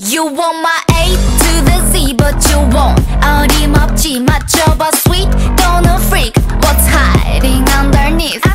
You want my A to the Z, but you won't. 어림없지 맞춰봐 sweet. Gonna freak. What's hiding underneath?